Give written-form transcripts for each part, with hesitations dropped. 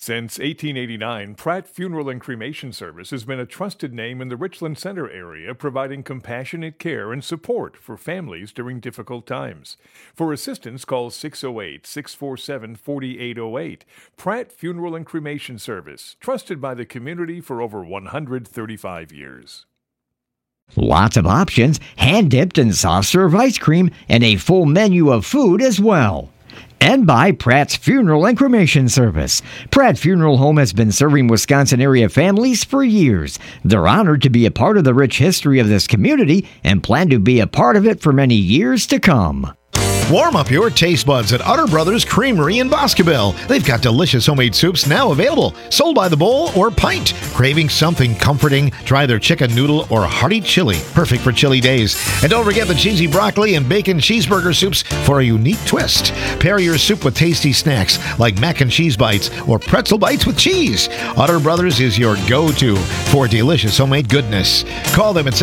Since 1889, Pratt Funeral and Cremation Service has been a trusted name in the Richland Center area, providing compassionate care and support for families during difficult times. For assistance, call 608-647-4808. Pratt Funeral and Cremation Service, trusted by the community for over 135 years. Lots of options, hand-dipped and soft-serve ice cream, and a full menu of food as well. And by Pratt's Funeral and Cremation Service. Pratt Funeral Home has been serving Wisconsin area families for years. They're honored to be a part of the rich history of this community and plan to be a part of it for many years to come. Warm up your taste buds at Utter Brothers Creamery in Boscobel. They've got delicious homemade soups now available, sold by the bowl or pint. Craving something comforting? Try their chicken noodle or hearty chili, perfect for chilly days. And don't forget the cheesy broccoli and bacon cheeseburger soups for a unique twist. Pair your soup with tasty snacks like mac and cheese bites or pretzel bites with cheese. Utter Brothers is your go-to for delicious homemade goodness. Call them at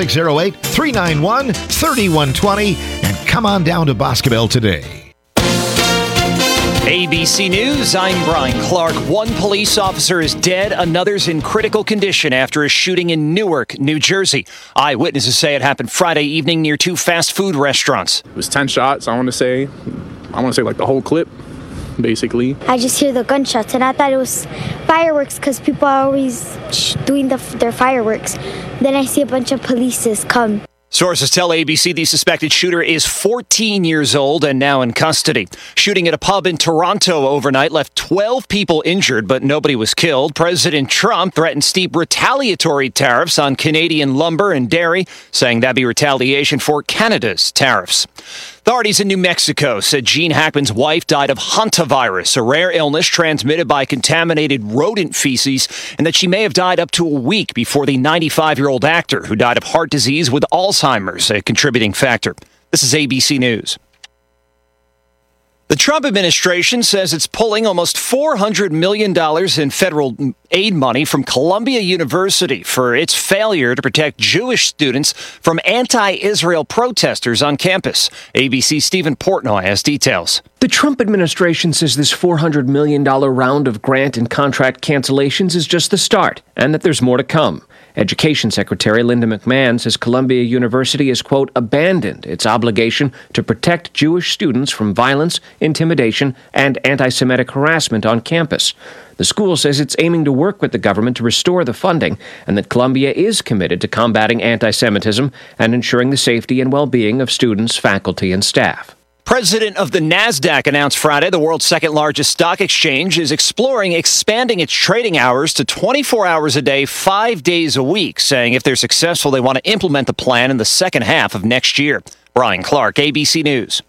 608-391-3120 and come on down to Boscobel today. ABC News, I'm Brian Clark. One police officer is dead, another's in critical condition after a shooting in Newark, New Jersey. Eyewitnesses say it happened Friday evening near two fast food restaurants. It was 10 shots, I want to say like the whole clip, basically. I just hear the gunshots, and I thought it was fireworks because people are always doing their fireworks. Then I see a bunch of police come. Sources tell ABC the suspected shooter is 14 years old and now in custody. Shooting at a pub in Toronto overnight left 12 people injured, but nobody was killed. President Trump threatened steep retaliatory tariffs on Canadian lumber and dairy, saying that'd be retaliation for Canada's tariffs. Authorities in New Mexico said Gene Hackman's wife died of hantavirus, a rare illness transmitted by contaminated rodent feces, and that she may have died up to a week before the 95-year-old actor who died of heart disease with Alzheimer's, a contributing factor. This is ABC News. The Trump administration says it's pulling almost $400 million in federal aid money from Columbia University for its failure to protect Jewish students from anti-Israel protesters on campus. ABC's Stephen Portnoy has details. The Trump administration says this $400 million round of grant and contract cancellations is just the start, and that there's more to come. Education Secretary Linda McMahon says Columbia University has, quote, abandoned its obligation to protect Jewish students from violence, intimidation, and anti-Semitic harassment on campus. The school says it's aiming to work with the government to restore the funding, and that Columbia is committed to combating anti-Semitism and ensuring the safety and well-being of students, faculty, and staff. President of the NASDAQ announced Friday the world's second-largest stock exchange is exploring expanding its trading hours to 24 hours a day, 5 days a week, saying if they're successful, they want to implement the plan in the second half of next year. Brian Clark, ABC News.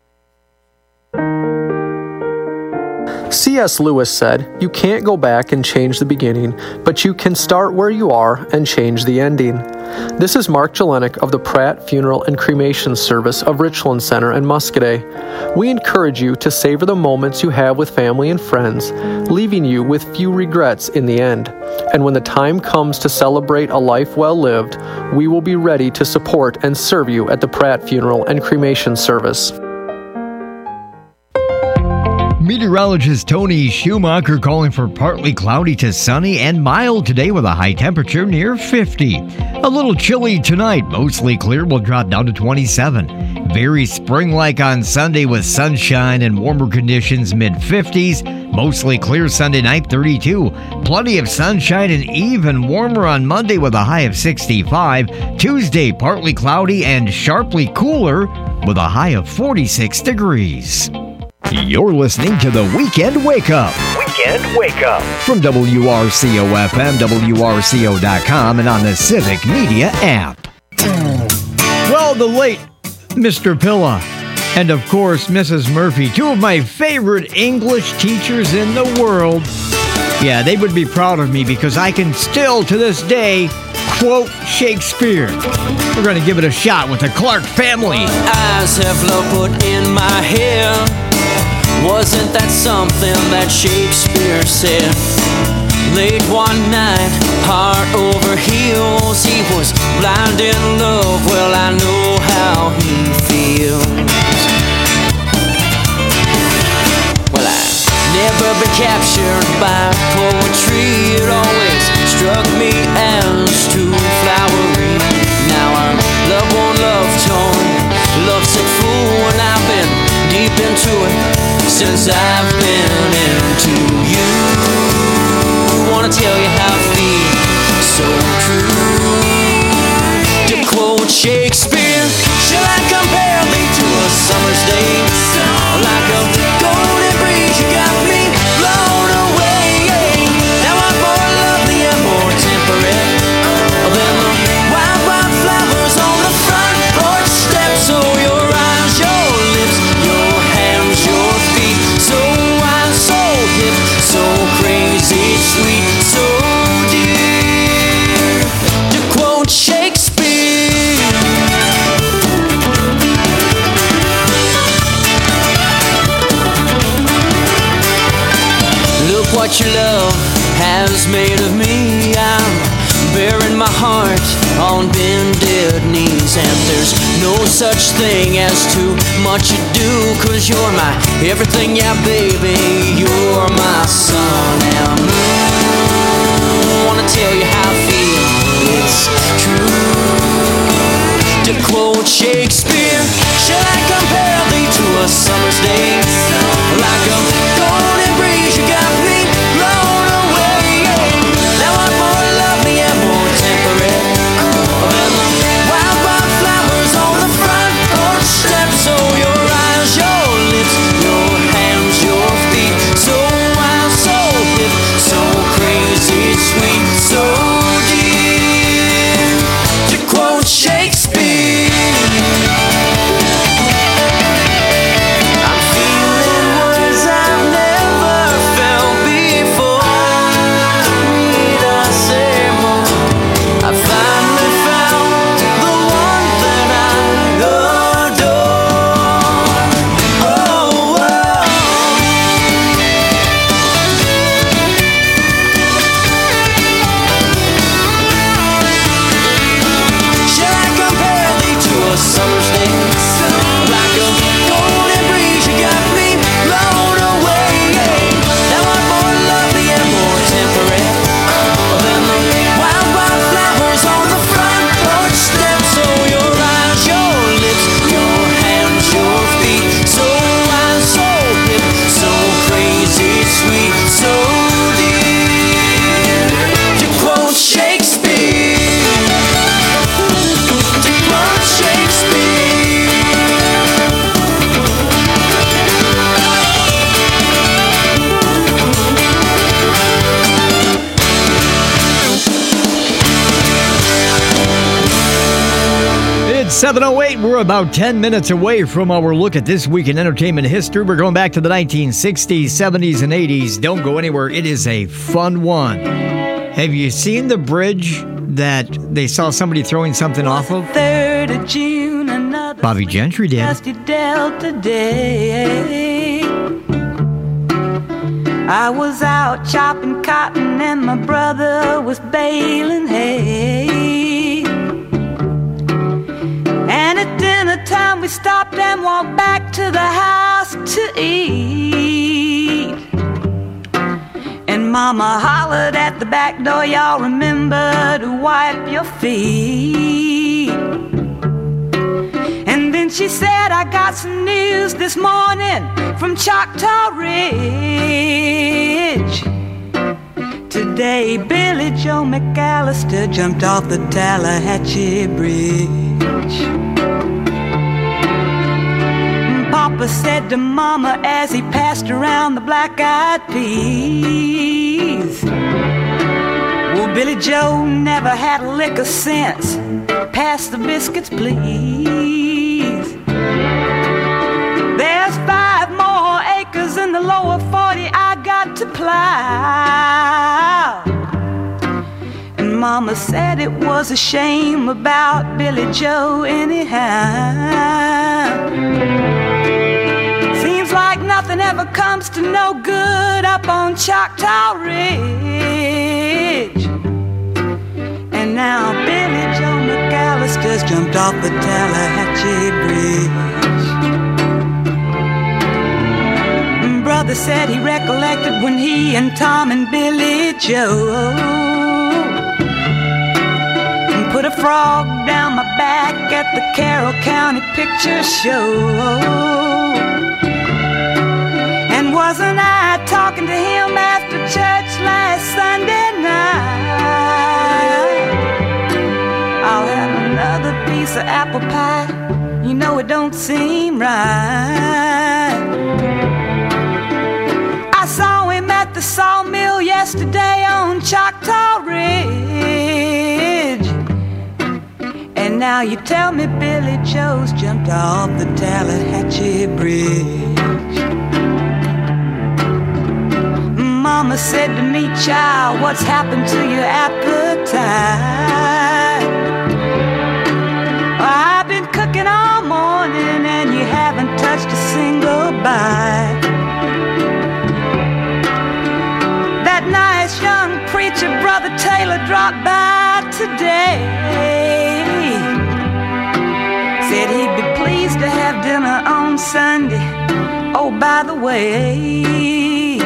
C.S. Lewis said, "You can't go back and change the beginning, but you can start where you are and change the ending." This is Mark Jelinek of the Pratt Funeral and Cremation Service of Richland Center in Muscoda. We encourage you to savor the moments you have with family and friends, leaving you with few regrets in the end. And when the time comes to celebrate a life well lived, we will be ready to support and serve you at the Pratt Funeral and Cremation Service. Meteorologist Tony Schumacher calling for partly cloudy to sunny and mild today with a high temperature near 50. A little chilly tonight, mostly clear, will drop down to 27. Very spring-like on Sunday with sunshine and warmer conditions mid-50s. Mostly clear Sunday night, 32. Plenty of sunshine and even warmer on Monday with a high of 65. Tuesday, partly cloudy and sharply cooler with a high of 46 degrees. You're listening to the Weekend Wake Up. Weekend Wake Up. From WRCO-FM, WRCO.com, and on the Civic Media app. Well, the late Mr. Pilla and, of course, Mrs. Murphy, two of my favorite English teachers in the world. Yeah, they would be proud of me because I can still, to this day, quote Shakespeare. We're going to give it a shot with the Clark family. Eyes have love put in my hair. Wasn't that something that Shakespeare said? Late one night, heart over heels, he was blind in love. Well, I know how he feels. Well, I've never been captured by 'cause I've been into you. Wanna tell you how I feel, so true. To quote Shakespeare, shall I compare thee to a summer's day? Like a golden breeze, you got me blown away. Now I'm more lovely and more temperate than the wild, wild flowers on the front porch steps. So your eyes, your lips, your hands, your feet, so wild, so hip, so crazy, sweet, so dear. To quote Shakespeare. Look what your love has made of me. I'm bearing my heart on bended knees, and there's no such thing as too much ado, 'cause you're my everything, yeah baby, you're my sun and moon. Wanna tell you how I feel, it's true. To quote Shakespeare, shall I compare thee to a summer's day? Like a golden breeze, you got me blown away. Now I'm more lovely and more temperate than the wild, wild flowers on the front porch steps. So your eyes, your lips, your hands, your feet, so wild, so hip, so crazy, sweet, so dear. To quote Shakespeare. I'm feeling words I've never felt before. Need I say more? I finally found the one that I adore. Oh, shall I compare thee to a summer's day? Like a golden breeze, you got me blown away. Now I'm more lovely and more temperate than the wild, wild flowers on the front porch steps. So your eyes, your lips, your hands, your feet, so wild, so hip, so crazy, sweet, so dear. To quote Shakespeare. To quote Shakespeare. It's 7:08. We're about 10 minutes away from our look at this week in entertainment history. We're going back to the 1960s, 70s, and 80s. Don't go anywhere. It is a fun one. Have you seen the bridge that they saw somebody throwing something off of? 3rd of June, another Bobby Gentry did. dusty Delta day. I was out chopping cotton and my brother was baling hay. And at dinner time we stopped and walked back to the house to eat. And Mama hollered at the back door, y'all remember to wipe your feet. And then she said, I got some news this morning from Choctaw Ridge. Today Billy Joe McAllister jumped off the Tallahatchie Bridge. Papa said to Mama as he passed around the black-eyed peas, well, Billy Joe never had a lick of sense. Pass the biscuits, please. There's 5 more acres in the lower 40 I got to plow. And Mama said it was a shame about Billy Joe anyhow. Seems like nothing ever comes to no good up on Choctaw Ridge. And now Billy Joe McAllister's jumped off the Tallahatchie Bridge. Brother said he recollected when he and Tom and Billy Joe put a frog down my back at the Carroll County Picture Show. And Wasn't I talking to him after church last Sunday night? I'll have another piece of apple pie. You know it don't seem right. I saw him at the sawmill yesterday on Choctaw Ridge. And now you tell me Billy Joe's jumped off the Tallahatchie Bridge. Mama said to me, child, what's happened to your appetite? I've been cooking all morning and you haven't touched a single bite. That nice young preacher, Brother Taylor, dropped by today. Said he'd be pleased to have dinner on Sunday. Oh, by the way,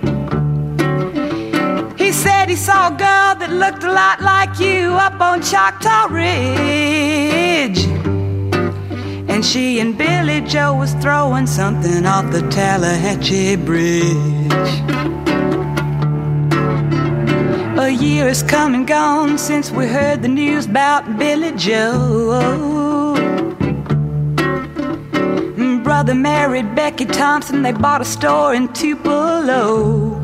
he said he saw a girl that looked a lot like you up on Choctaw Ridge. And she and Billy Joe was throwing something off the Tallahatchie Bridge. A year has come and gone since we heard the news about Billy Joe. Brother married Becky Thompson, they bought a store in Tupelo.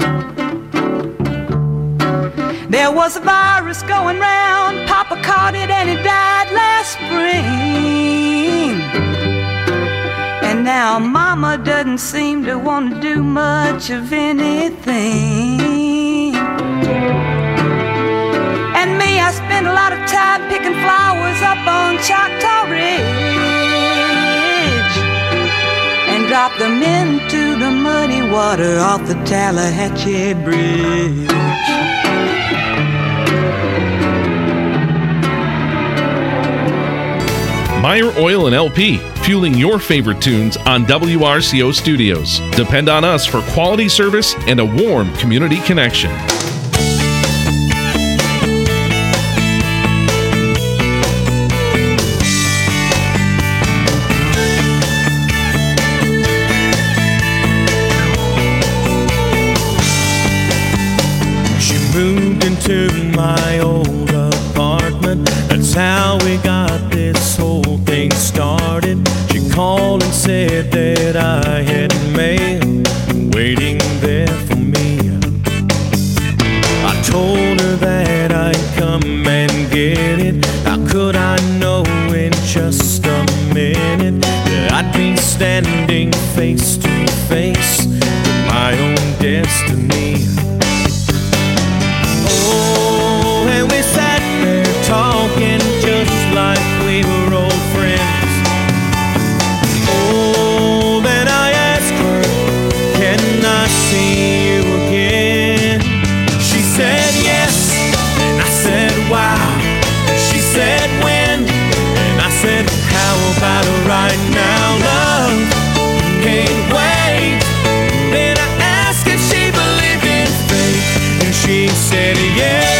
There was a virus going round, Papa caught it and he died last spring. And now Mama doesn't seem to want to do much of anything. And me, I spend a lot of time picking flowers up on Choctaw Ridge and drop them into the muddy water off the Tallahatchie Bridge. Meyer Oil and LP, fueling your favorite tunes on WRCO Studios. Depend on us for quality service and a warm community connection. She moved into my old apartment. That's how we got this whole thing started. She called and said that I had mail waiting there for me. I told her that I'd come and get it. How could I know in just a minute that I'd be standing face to face with my own destiny? Oh, and we sat there talking just like we were old friends. Oh, then I asked her, can I see you again? She said yes, and I said wow. She said when, and I said how about right now, love? Can't wait. Then I asked if she believed in fate, and she said yes.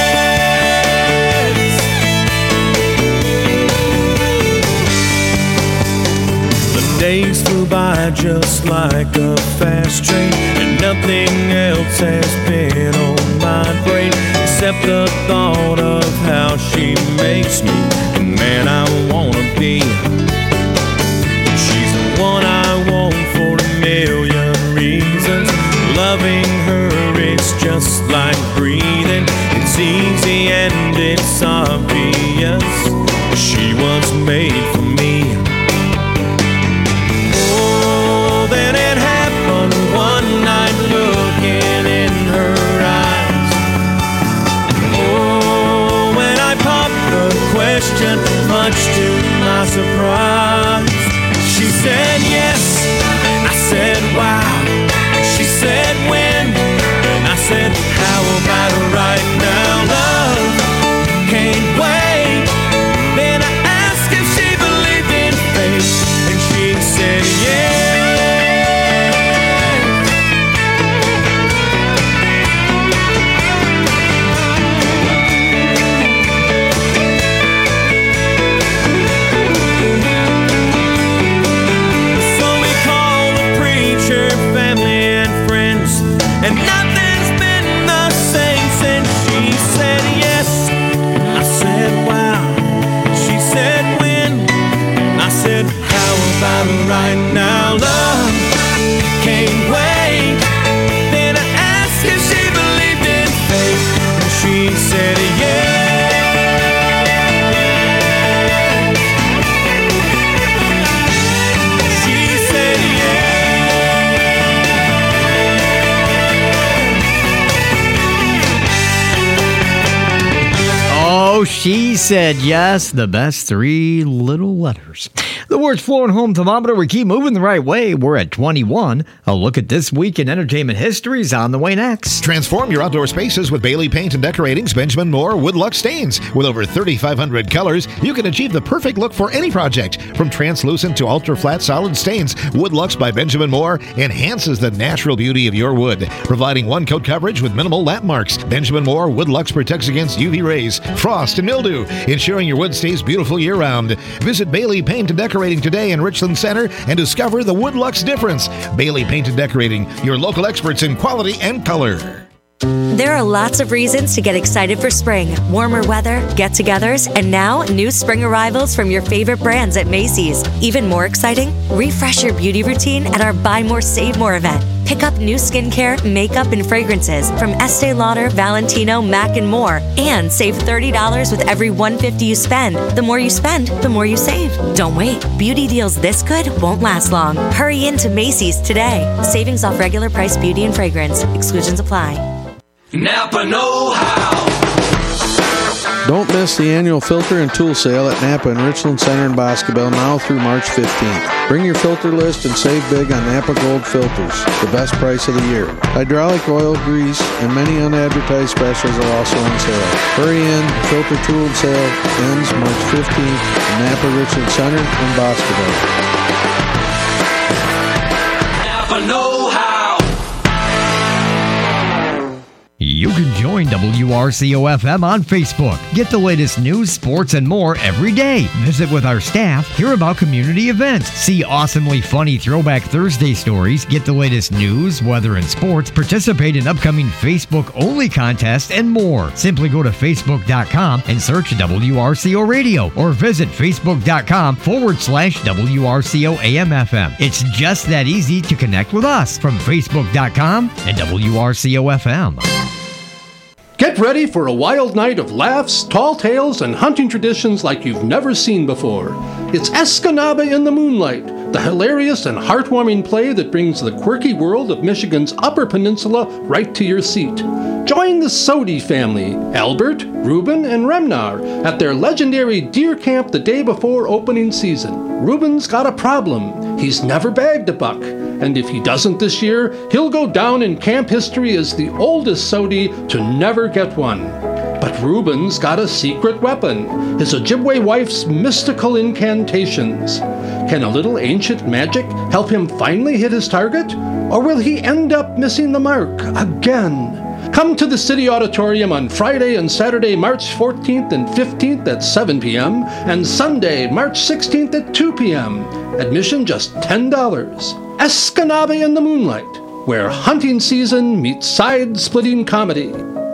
Days flew by just like a fast train, and nothing else has been on my brain except the thought of how she makes me the man I wanna be. She's the one I want for a million reasons. Loving her is just like breathing. It's easy and it's obvious. She was made for me. Then it happened one night, looking in her eyes. Oh, when I popped the question, much to my surprise, she said yes, and I said wow. She said when, and I said how about right now, love? Can't wait. time right now. Love can't wait. Then I asked if she believed in fate, and she said yes. Oh, she said yes, the best three little letters. The words flowing home thermometer, we keep moving the right way. We're at 21. A look at this week in entertainment history is on the way next. Transform your outdoor spaces with Bailey Paint and Decorating's Benjamin Moore Wood Lux Stains. With over 3,500 colors, you can achieve the perfect look for any project. From translucent to ultra-flat solid stains, Wood Lux by Benjamin Moore enhances the natural beauty of your wood, providing one-coat coverage with minimal lap marks. Benjamin Moore Wood Lux protects against UV rays, frost, and mildew, ensuring your wood stays beautiful year-round. Visit Bailey Paint and Decorating today in Richland Center and discover the Wood Lux difference. Bailey Paint and Decorating, your local experts in quality and color. There are lots of reasons to get excited for spring. Warmer weather, get-togethers, and now new spring arrivals from your favorite brands at Macy's. Even more exciting, refresh your beauty routine at our Buy More, Save More event. Pick up new skincare, makeup, and fragrances from Estee Lauder, Valentino, MAC, and more. And save $30 with every $150 you spend. The more you spend, the more you save. Don't wait. Beauty deals this good won't last long. Hurry into Macy's today. Savings off regular price beauty and fragrance. Exclusions apply. Napa know-how. Don't miss the annual filter and tool sale at Napa and Richland Center in Boscobel now through March 15th. Bring your filter list and save big on Napa Gold filters, the best price of the year. Hydraulic oil, grease, and many unadvertised specials are also on sale. Hurry in, the filter tool sale ends March 15th at Napa Richland Center in Boscobel. Napa know-how. You can join WRCO-FM on Facebook. Get the latest news, sports, and more every day. Visit with our staff, hear about community events, see awesomely funny Throwback Thursday stories, get the latest news, weather, and sports, participate in upcoming Facebook-only contests, and more. Simply go to Facebook.com and search WRCO Radio or visit Facebook.com/WRCO-AM-FM. It's just that easy to connect with us from Facebook.com and WRCO-FM. Get ready for a wild night of laughs, tall tales, and hunting traditions like you've never seen before. It's Escanaba in the Moonlight, the hilarious and heartwarming play that brings the quirky world of Michigan's Upper Peninsula right to your seat. Join the Sodi family, Albert, Reuben, and Remnar, at their legendary deer camp the day before opening season. Reuben's got a problem. He's never bagged a buck, and if he doesn't this year, he'll go down in camp history as the oldest Sodi to never get one. But Reuben's got a secret weapon, his Ojibwe wife's mystical incantations. Can a little ancient magic help him finally hit his target? Or will he end up missing the mark again? Come to the City Auditorium on Friday and Saturday, March 14th and 15th at 7 p.m. and Sunday, March 16th at 2 p.m. Admission just $10. Escanaba in the Moonlight, where hunting season meets side-splitting comedy.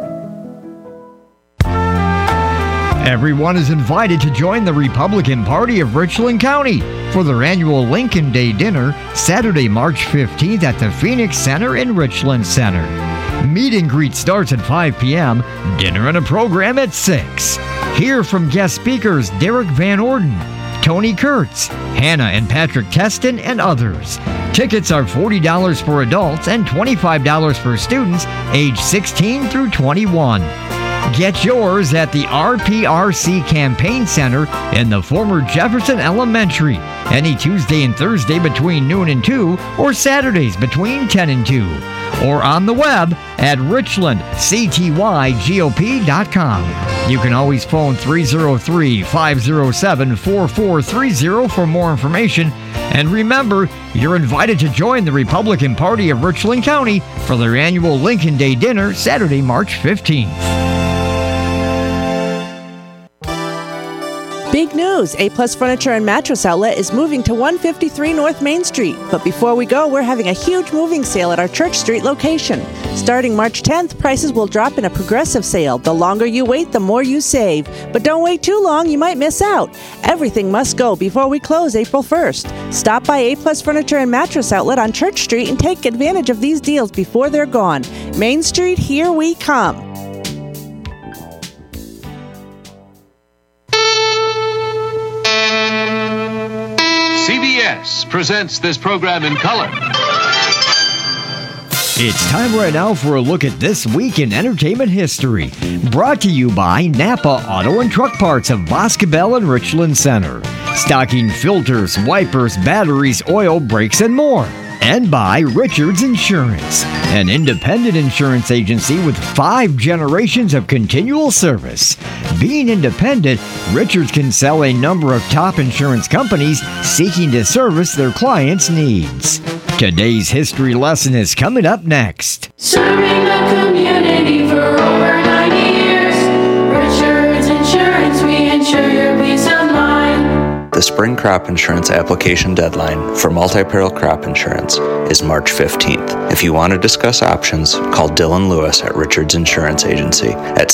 Everyone is invited to join the Republican Party of Richland County for their annual Lincoln Day dinner, Saturday, March 15th at the Phoenix Center in Richland Center. Meet and greet starts at 5 p.m., dinner and a program at 6. Hear from guest speakers Derek Van Orden, Tony Kurtz, Hannah and Patrick Teston, and others. Tickets are $40 for adults and $25 for students age 16 through 21. Get yours at the RPRC Campaign Center in the former Jefferson Elementary, any Tuesday and Thursday between noon and 2, or Saturdays between 10 and 2, or on the web at richlandctygop.com. You can always phone 303-507-4430 for more information. And remember, you're invited to join the Republican Party of Richland County for their annual Lincoln Day dinner, Saturday, March 15th. Big news! A-Plus Furniture and Mattress Outlet is moving to 153 North Main Street. But before we go, we're having a huge moving sale at our Church Street location. Starting March 10th, prices will drop in a progressive sale. The longer you wait, the more you save. But don't wait too long, you might miss out. Everything must go before we close April 1st. Stop by A-Plus Furniture and Mattress Outlet on Church Street and take advantage of these deals before they're gone. Main Street, here we come. CBS presents this program in color. It's time right now for a look at This Week in Entertainment History. Brought to you by Napa Auto and Truck Parts of Boscobel and Richland Center. Stocking filters, wipers, batteries, oil, brakes, and more. And by Richards Insurance, an independent insurance agency with 5 generations of continual service. Being independent, Richards can sell a number of top insurance companies seeking to service their clients' needs. Today's history lesson is coming up next. Serving the community for over 90 years. Richards Insurance, we insure your peace of mind. The spring crop insurance application deadline for multi-peril crop insurance is March 15th. If you want to discuss options, call Dylan Lewis at Richards Insurance Agency at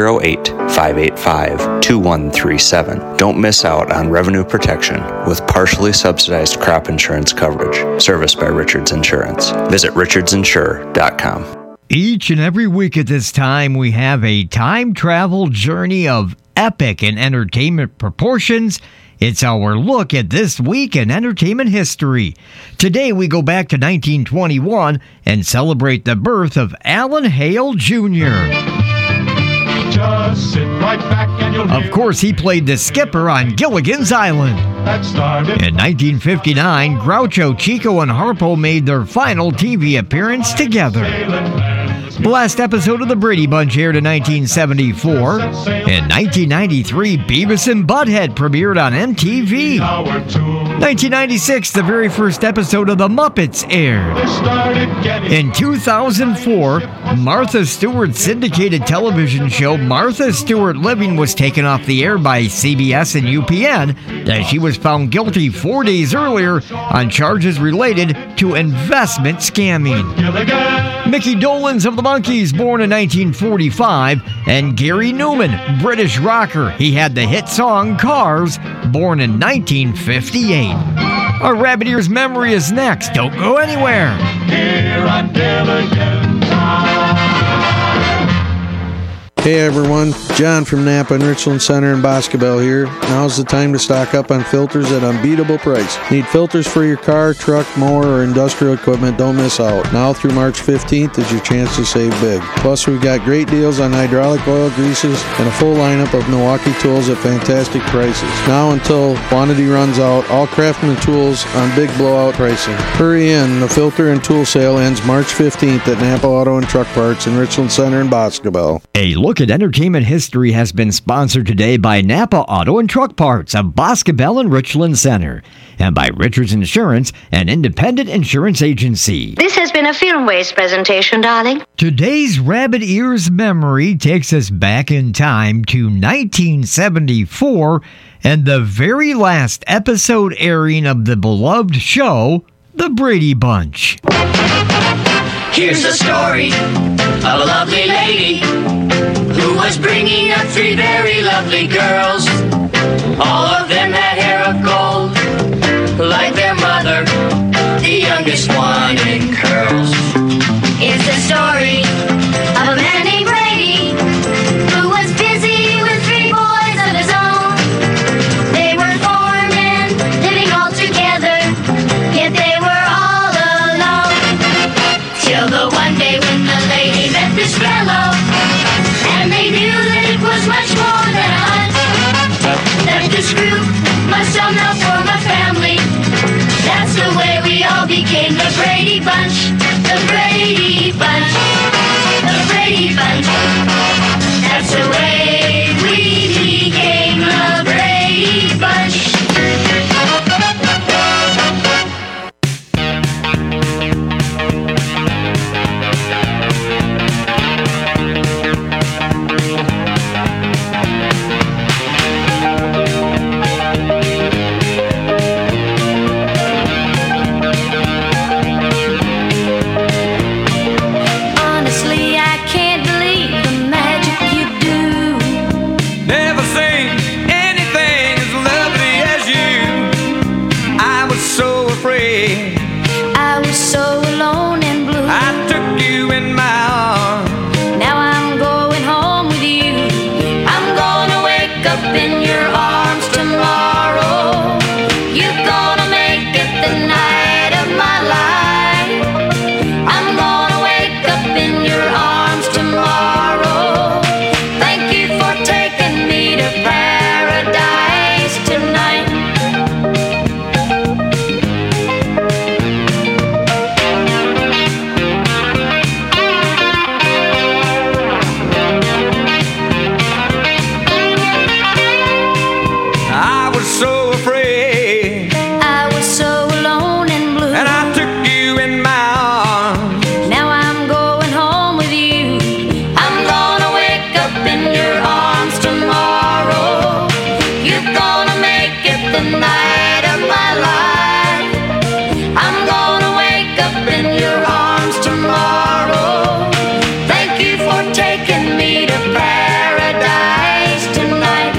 608-585-2137. Don't miss out on revenue protection with partially subsidized crop insurance coverage. Serviced by Richards Insurance. Visit richardsinsure.com. Each and every week at this time, we have a time travel journey of epic and entertainment proportions. It's our look at This Week in Entertainment History. Today we go back to 1921 and celebrate the birth of Alan Hale Jr. Just sit right back and you'll Of course, he played the skipper on Gilligan's Island. In 1959, Groucho, Chico, and Harpo made their final TV appearance together. The last episode of The Brady Bunch aired in 1974. In 1993, Beavis and Butthead premiered on MTV. 1996, the very first episode of The Muppets aired. In 2004, Martha Stewart's syndicated television show Martha Stewart Living was taken off the air by CBS and UPN as she was found guilty 4 days earlier on charges related to investment scamming. Mickey Dolenz of the Monkees, born in 1945, and Gary Newman, British rocker. He had the hit song Cars, born in 1958. Our Rabbit Ears Memory is next. Don't go anywhere. Here on Gilligan's Island. Hey everyone, John from Napa and Richland Center in Boscobel here. Now's the time to stock up on filters at unbeatable price. Need filters for your car, truck, mower, or industrial equipment? Don't miss out. Now through March 15th is your chance to save big. Plus we've got great deals on hydraulic oil greases and a full lineup of Milwaukee tools at fantastic prices. Now until quantity runs out, all Craftsman tools on big blowout pricing. Hurry in, the filter and tool sale ends March 15th at Napa Auto and Truck Parts in Richland Center in Boscobel. A look at entertainment history has been sponsored today by Napa Auto and Truck Parts of Boscobel and Richland Center, and by Richards Insurance, an independent insurance agency. This has been a Film Waste presentation, darling. Today's Rabbit Ears Memory takes us back in time to 1974 and the very last episode airing of the beloved show, The Brady Bunch. Here's the story of a lovely lady who was bringing up 3 very lovely girls. All of them had hair of gold, like their mother, the youngest one in curls. It's the story of a man named Brady who was busy with 3 boys of his own. They were 4 men living all together, yet they were all alone. Till the one day when the lady met this fellow, and they knew that it was much more than a hunch, that this group must somehow form a family. That's the way we all became the Brady Bunch. The Brady Bunch. The Brady Bunch. That's the way we became the Brady Bunch. up in your arms tomorrow. You're gonna make it the night of my life. I'm gonna wake up in your arms tomorrow. Thank you for taking me to paradise tonight. I was so afraid, I was so alone and blue, and I took you in my arms. now I'm going home with you. I'm gonna wake up in your arms tomorrow. You're gonna make it the night of my life. I'm gonna wake up in your arms tomorrow. Thank you for taking me to paradise tonight.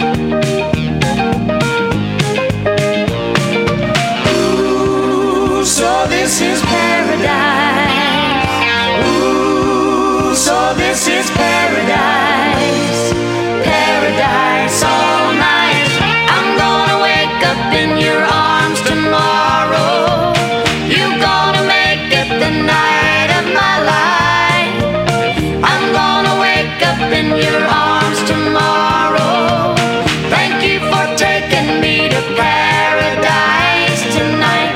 Ooh, so this is paradise. Ooh, so this is paradise. Paradise all night. I'm gonna wake up in your arms tomorrow. You're gonna make it the night of my life. I'm gonna wake up in your arms tomorrow. Thank you for taking me to paradise tonight.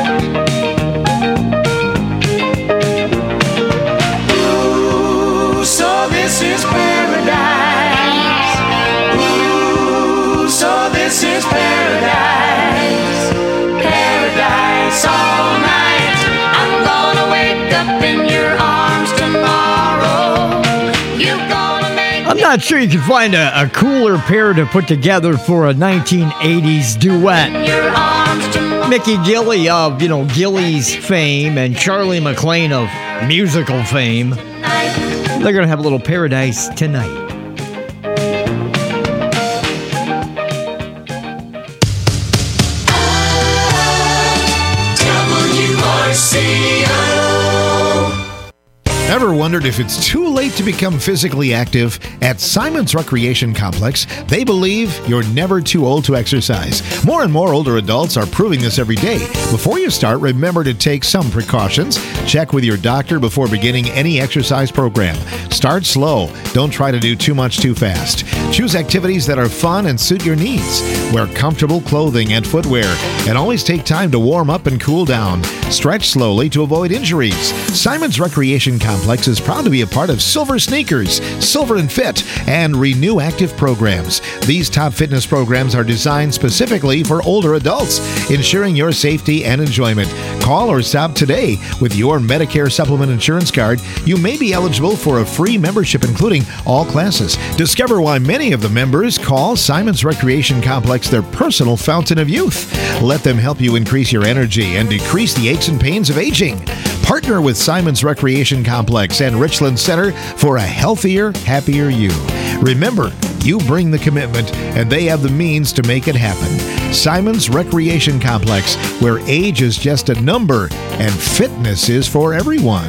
Ooh, so this is paradise. Ooh, so this is paradise. Paradise all night. I'm gonna wake up in your arms tomorrow. You're gonna make I'm not sure you can find a cooler pair to put together for a 1980s duet. your arms tomorrow. Mickey Gilley of, Gilley's fame and Charlie McClain of musical fame. They're going to have a little paradise tonight. Ever wondered if it's too late to become physically active? At Simon's Recreation Complex, they believe you're never too old to exercise. More and more older adults are proving this every day. Before you start, remember to take some precautions. Check with your doctor before beginning any exercise program. Start slow. Don't try to do too much too fast. Choose activities that are fun and suit your needs. Wear comfortable clothing and footwear, and always take time to warm up and cool down. Stretch slowly to avoid injuries. Simon's Recreation Complex is proud to be a part of Silver Sneakers, Silver and Fit, and Renew Active programs. These top fitness programs are designed specifically for older adults, ensuring your safety and enjoyment. Call or stop today. With your Medicare Supplement Insurance Card, you may be eligible for a free membership including all classes. Discover why many of the members call Simon's Recreation Complex their personal fountain of youth. Let them help you increase your energy and decrease the aches and pains of aging. Partner with Simon's Recreation Complex and Richland Center for a healthier, happier you. Remember, you bring the commitment and they have the means to make it happen. Simon's Recreation Complex, where age is just a number and fitness is for everyone.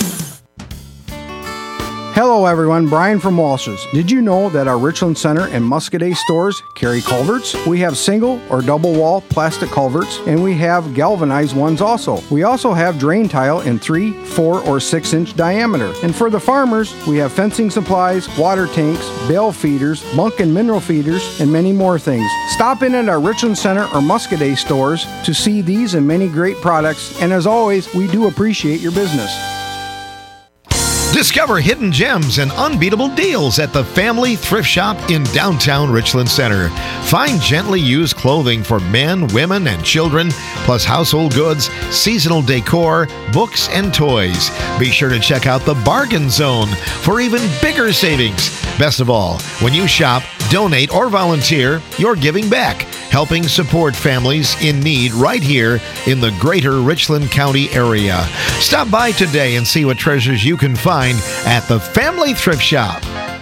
Hello everyone, Brian from Walsh's. Did you know that our Richland Center and Muscadet stores carry culverts? We have single or double wall plastic culverts, and we have galvanized ones also. We also have drain tile in 3, 4, or 6 inch diameter. And for the farmers, we have fencing supplies, water tanks, bale feeders, bunk and mineral feeders, and many more things. Stop in at our Richland Center or Muscadet stores to see these and many great products, and as always, we do appreciate your business. Discover hidden gems and unbeatable deals at the Family Thrift Shop in downtown Richland Center. Find gently used clothing for men, women, and children, plus household goods, seasonal decor, books, and toys. Be sure to check out the Bargain Zone for even bigger savings. Best of all, when you shop, donate, or volunteer, you're giving back, helping support families in need right here in the greater Richland County area. Stop by today and see what treasures you can find at the Family Thrift Shop.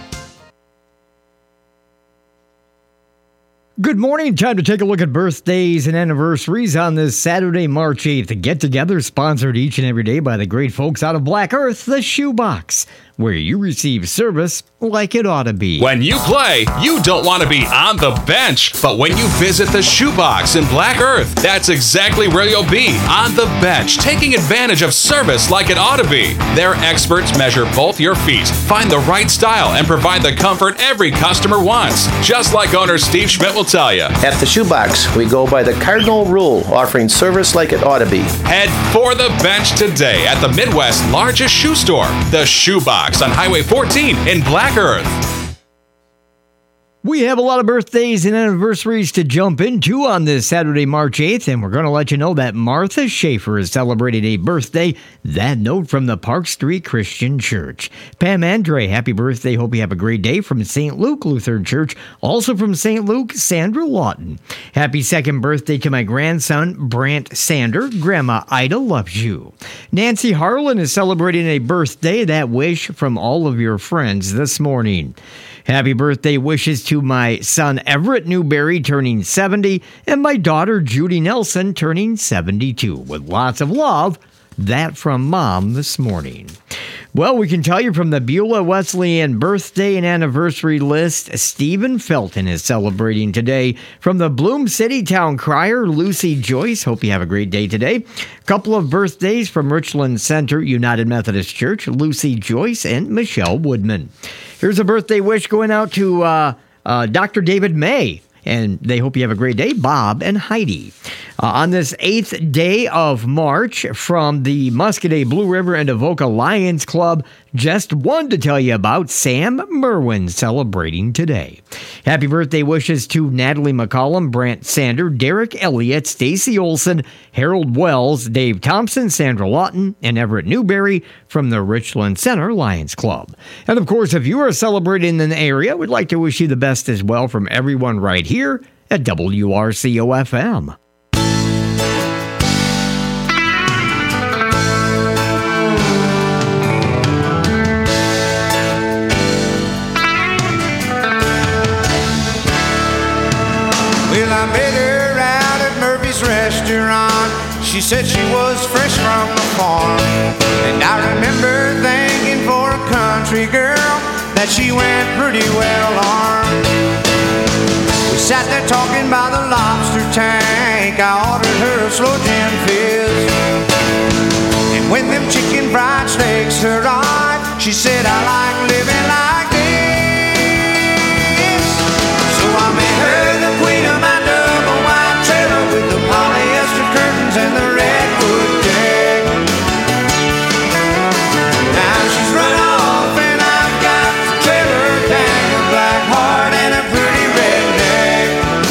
Good morning. Time to take a look at birthdays and anniversaries on this Saturday, March 8th. The get-together sponsored each and every day by the great folks out of Black Earth, the Shoebox. where you receive service like it ought to be. When you play, you don't want to be on the bench. But when you visit the Shoebox in Black Earth, that's exactly where you'll be, on the bench, taking advantage of service like it ought to be. Their experts measure both your feet, find the right style, and provide the comfort every customer wants. Just like owner Steve Schmidt will tell you. At the Shoebox, we go by the cardinal rule, offering service like it ought to be. Head for the bench today at the Midwest's largest shoe store, the Shoebox on Highway 14 in Black Earth. We have a lot of birthdays and anniversaries to jump into on this Saturday, March 8th, and we're going to let you know that Martha Schaefer is celebrating a birthday. That note from the Park Street Christian Church. Pam Andre, happy birthday. Hope you have a great day from St. Luke Lutheran Church. Also from St. Luke, Sandra Lawton. Happy second birthday to my grandson, Brant Sander. Grandma Ida loves you. Nancy Harlan is celebrating a birthday. That wish from all of your friends this morning. Happy birthday wishes to my son Everett Newberry turning 70 and my daughter Judy Nelson turning 72. With lots of love, that from Mom this morning. Well, we can tell you from the Beulah Wesleyan birthday and anniversary list, Stephen Felton is celebrating today. From the Bloom City Town Crier, Lucy Joyce. Hope you have a great day today. Couple of birthdays from Richland Center United Methodist Church, Lucy Joyce and Michelle Woodman. Here's a birthday wish going out to Dr. David May, and they hope you have a great day, Bob and Heidi. On this 8th day of March, from the Muscadet Blue River and Avoca Lions Club, just one to tell you about, Sam Merwin celebrating today. Happy birthday wishes to Natalie McCollum, Brant Sander, Derek Elliott, Stacy Olson, Harold Wells, Dave Thompson, Sandra Lawton, and Everett Newberry from the Richland Center Lions Club. And of course, if you are celebrating in the area, we'd like to wish you the best as well from everyone right here at WRCO-FM. Well, I met her out at Murphy's restaurant. She said she was fresh from the farm. And I remember thinking for a country girl that she went pretty well armed. We sat there talking by the lobster tank. I ordered her a slow gin fizz. And when them chicken fried steaks arrived, she said, I like living like this. So I made her the queen of my double wide trailer with the polyester curtains and the redwood deck. Now she's run off and I've got the trailer down, a black heart and a pretty redneck.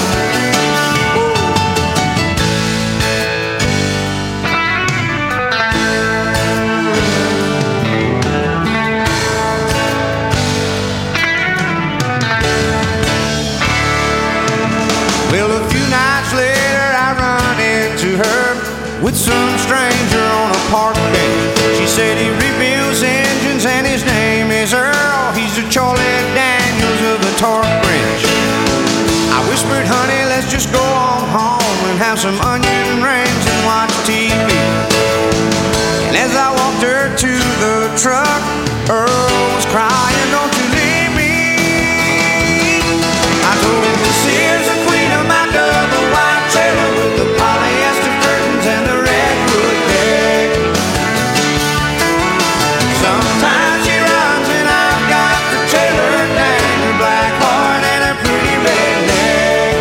Well, a few nights later I run into her with some stranger on a park bench. She said he rebuilds engines and his name is Earl. He's a Charlie Daniels of the torque wrench. I whispered, honey, let's just go on home and have some onion rings and watch TV. And as I walked her to the truck, Earl was crying, don't you leave me. I told him, this here's a queen of my double wide trailer with the polyester curtains and the redwood deck. Sometimes she runs and I've got the trailer down, her black heart and a pretty redneck.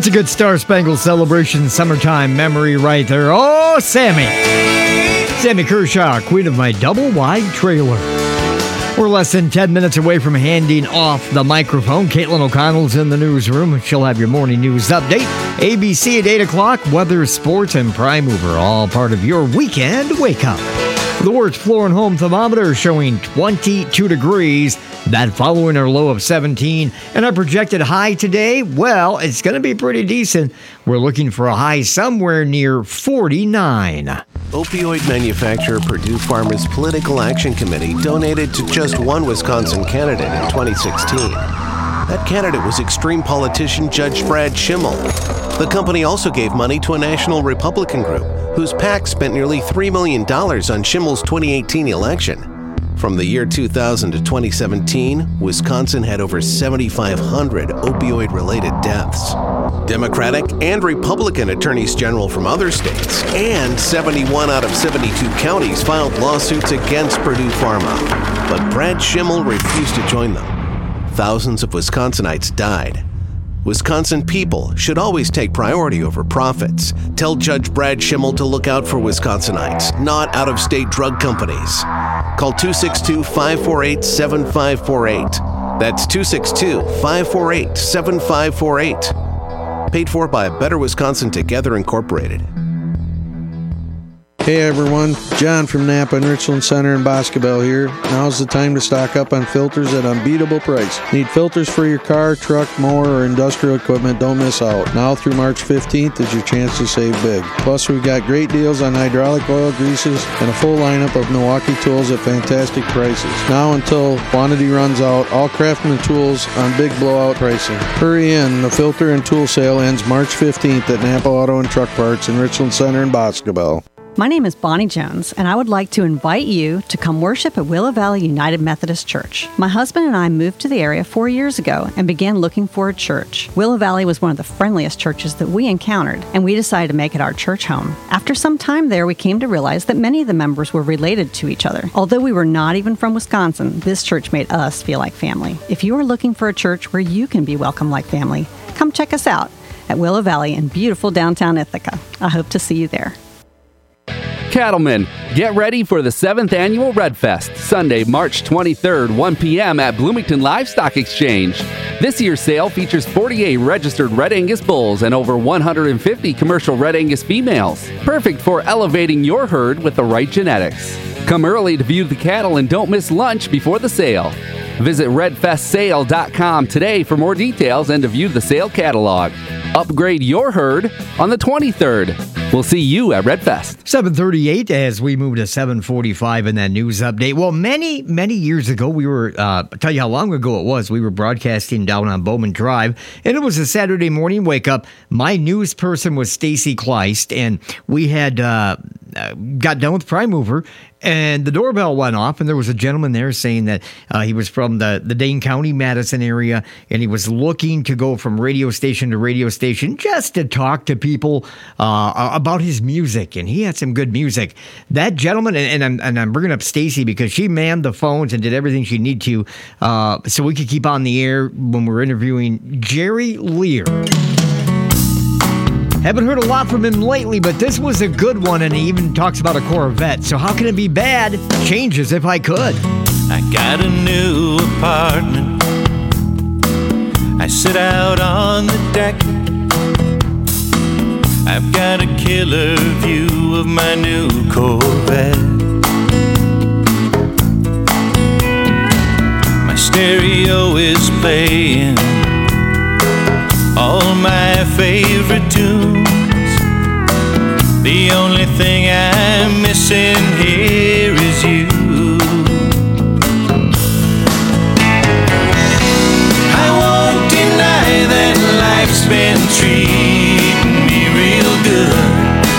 That's a good Star Spangled Celebration summertime memory right there. Oh, Sammy Kershaw, queen of my double-wide trailer. We're less than 10 minutes away from handing off the microphone. Caitlin O'Connell's in the newsroom. She'll have your morning news update. ABC at 8 o'clock, weather, sports, and Prime Mover, all part of your weekend wake-up. The Wertz Floor and Home thermometer showing 22 degrees. That following our low of 17. And our projected high today, well, it's going to be pretty decent. We're looking for a high somewhere near 49. Opioid manufacturer Purdue Pharma's Political Action Committee donated to just one Wisconsin candidate in 2016. That candidate was extreme politician Judge Brad Schimmel. The company also gave money to a national Republican group whose PAC spent nearly $3 million on Schimmel's 2018 election. From the year 2000 to 2017, Wisconsin had over 7,500 opioid-related deaths. Democratic and Republican attorneys general from other states and 71 out of 72 counties filed lawsuits against Purdue Pharma. But Brad Schimmel refused to join them. Thousands of Wisconsinites died. Wisconsin people should always take priority over profits. Tell Judge Brad Schimmel to look out for Wisconsinites, not out-of-state drug companies. Call 262-548-7548. That's 262-548-7548. Paid for by Better Wisconsin Together Incorporated. Hey everyone, John from Napa and Richland Center in Boscobel here. Now's the time to stock up on filters at unbeatable price. Need filters for your car, truck, mower, or industrial equipment? Don't miss out. Now through March 15th is your chance to save big. Plus we've got great deals on hydraulic oil, greases, and a full lineup of Milwaukee tools at fantastic prices. Now until quantity runs out, all Craftsman tools on big blowout pricing. Hurry in, the filter and tool sale ends March 15th at Napa Auto and Truck Parts in Richland Center in Boscobel. My name is Bonnie Jones, and I would like to invite you to come worship at Willow Valley United Methodist Church. My husband and I moved to the area 4 years ago and began looking for a church. Willow Valley was one of the friendliest churches that we encountered, and we decided to make it our church home. After some time there, we came to realize that many of the members were related to each other. Although we were not even from Wisconsin, this church made us feel like family. If you are looking for a church where you can be welcome like family, come check us out at Willow Valley in beautiful downtown Ithaca. I hope to see you there. Cattlemen, get ready for the 7th Annual Red Fest, Sunday, March 23rd, 1 p.m. at Bloomington Livestock Exchange. This year's sale features 48 registered Red Angus bulls and over 150 commercial Red Angus females, perfect for elevating your herd with the right genetics. Come early to view the cattle and don't miss lunch before the sale. Visit redfestsale.com today for more details and to view the sale catalog. Upgrade your herd on the 23rd. We'll see you at Redfest. 7:38 as we move to 7:45 in that news update. Well, many years ago, we were, I'll tell you how long ago it was. We were broadcasting down on Bowman Drive, and it was a Saturday morning wake up. My news person was Stacy Kleist, and we had got done with Prime Mover, and the doorbell went off, and there was a gentleman there saying that he was from the Dane County, Madison area, and he was looking to go from radio station to radio station just to talk to people about his music, and he had some good music. That gentleman, and I'm bringing up Stacy because she manned the phones and did everything she needed to so we could keep on the air when we're interviewing Jerry Lear. Haven't heard a lot from him lately, but this was a good one, and he even talks about a Corvette. So how can it be bad? Changes if I could. I got a new apartment. I sit out on the deck. I've got a killer view of my new Corvette. My stereo is playing all my favorite tunes. The only thing I'm missing here is you. I won't deny that life's been treating me real good,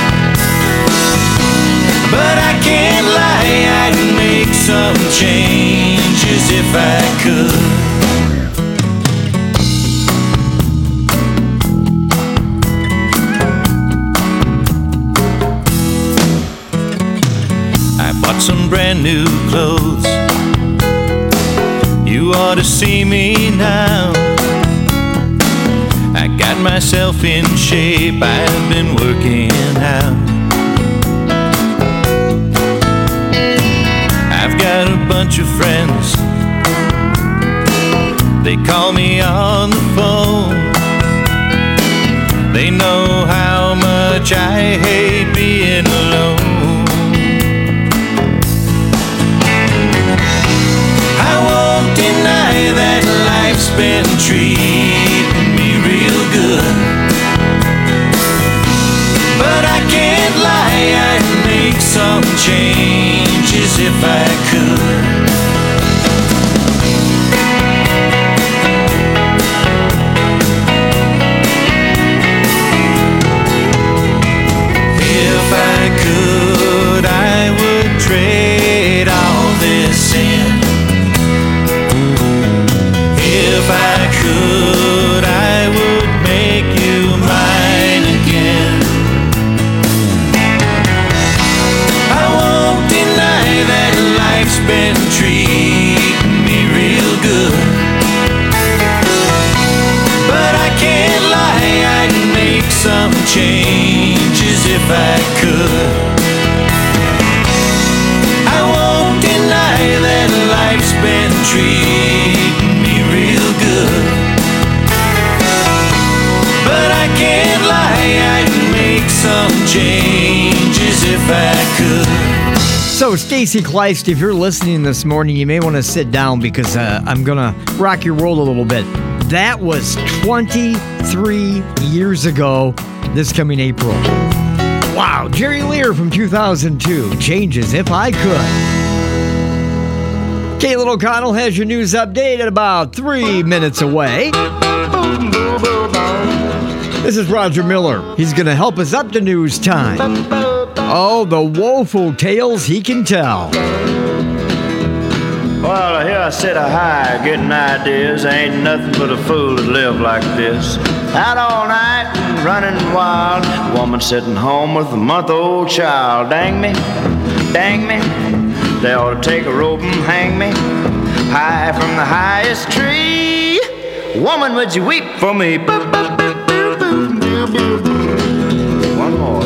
but I can't lie, I'd make some changes if I could. Some brand new clothes. You ought to see me now. I got myself in shape, I've been working out. I've got a bunch of friends, they call me on the phone. They know how much I hate being alone. I won't deny that life's been treating me real good, but I can't lie, I'd make some changes if I could. If I could, I would trade all this in. If I could, I would make you mine again. I won't deny that life's been treating me real good, but I can't lie, I'd make some changes if I could. I won't deny that life's been treating me real good, but I can't lie, I'd make some changes if I could. So, Stacy Kleist, if you're listening this morning, you may want to sit down because I'm going to rock your world a little bit. That was 23 years ago this coming April. Wow, Jerry Lear from 2002, Changes If I Could. Caitlin O'Connell has your news update at about 3 minutes away. This is Roger Miller. He's going to help us up to news time. Oh, the woeful tales he can tell. Well, here I sit a high, getting ideas. Ain't nothing but a fool to live like this. Out all night and running wild. Woman sitting home with a month-old child. Dang me, dang me. They ought to take a rope and hang me high from the highest tree. Woman, would you weep for me? One more.